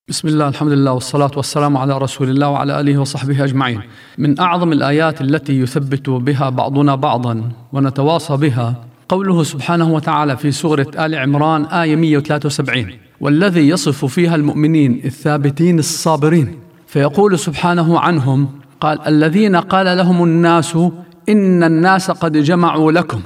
بسم الله، الحمد لله، والصلاة والسلام على رسول الله وعلى آله وصحبه أجمعين. من أعظم الآيات التي يثبت بها بعضنا بعضا ونتواصى بها قوله سبحانه وتعالى في سورة آل عمران آية 173: والذي يصف فيها المؤمنين الثابتين الصابرين، فيقول سبحانه عنهم: قال الذين قال لهم الناس إن الناس قد جمعوا لكم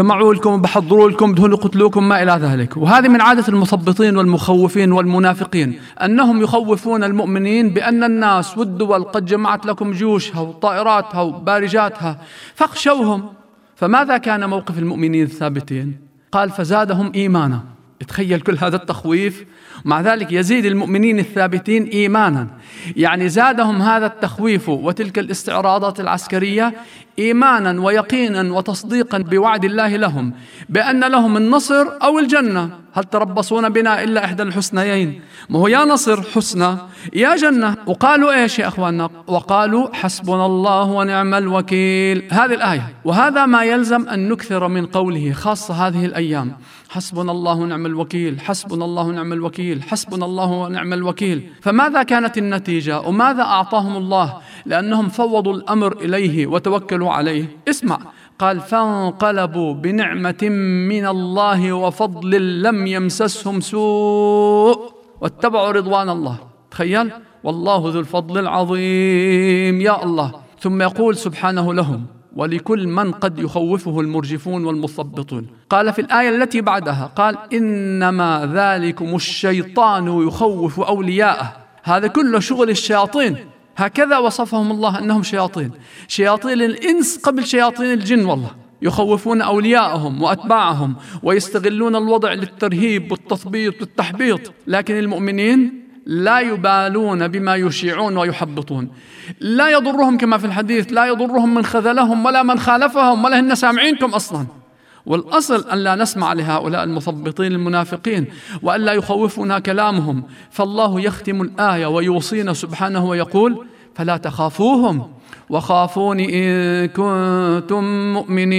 بحضروا لكم بدهم يقتلوكم ما إلى ذلك. وهذه من عادة المثبطين والمخوفين والمنافقين، أنهم يخوفون المؤمنين بأن الناس والدول قد جمعت لكم جيوشها وطائراتها وبارجاتها فاخشوهم. فماذا كان موقف المؤمنين الثابتين؟ قال فزادهم إيمانا. تخيل كل هذا التخويف، مع ذلك يزيد المؤمنين الثابتين إيمانا، يعني زادهم هذا التخويف وتلك الاستعراضات العسكرية إيمانا ويقينا وتصديقا بوعد الله لهم بأن لهم النصر أو الجنة. هل تربصون بنا إلا إحدى الحسنيين؟ ما هو يا نصر حسنى يا جنة. وقالوا إيش يا أخواننا؟ وقالوا حسبنا الله ونعم الوكيل. هذه الآية، وهذا ما يلزم أن نكثر من قوله، خاصة هذه الأيام: حسبنا الله ونعم الوكيل، حسبنا الله ونعم الوكيل، حسبنا الله ونعم الوكيل. فماذا كانت النتيجة وماذا أعطاهم الله؟ لأنهم فوضوا الأمر إليه وتوكلوا عليه. اسمع، قال فانقلبوا بنعمة من الله وفضل لم يمسسهم سوء واتبعوا رضوان الله. تخيل، والله ذو الفضل العظيم. يا الله. ثم يقول سبحانه لهم: ولكل من قد يخوفه المرجفون والمثبطون. قال في الآية التي بعدها، قال إنما ذلكم الشيطان يخوف أولياءه. هذا كله شغل الشياطين. هكذا وصفهم الله أنهم شياطين الإنس قبل شياطين الجن. والله يخوفون أولياءهم وأتباعهم ويستغلون الوضع للترهيب والتثبيط والتحبيط. لكن المؤمنين لا يبالون بما يشيعون ويحبطون. لا يضرهم كما في الحديث، لا يضرهم من خذلهم ولا من خالفهم ولا هن سامعينكم أصلا. والأصل أن لا نسمع لهؤلاء المثبطين المنافقين وأن لا يخوفنا كلامهم. فالله يختم الآية ويوصينا سبحانه ويقول: فلا تخافوهم وخافوني إن كنتم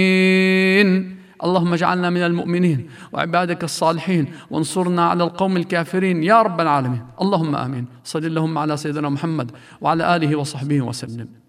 مؤمنين. اللهم اجعلنا من المؤمنين وعبادك الصالحين وانصرنا على القوم الكافرين يا رب العالمين. اللهم آمين. صل اللهم على سيدنا محمد وعلى آله وصحبه وسلم.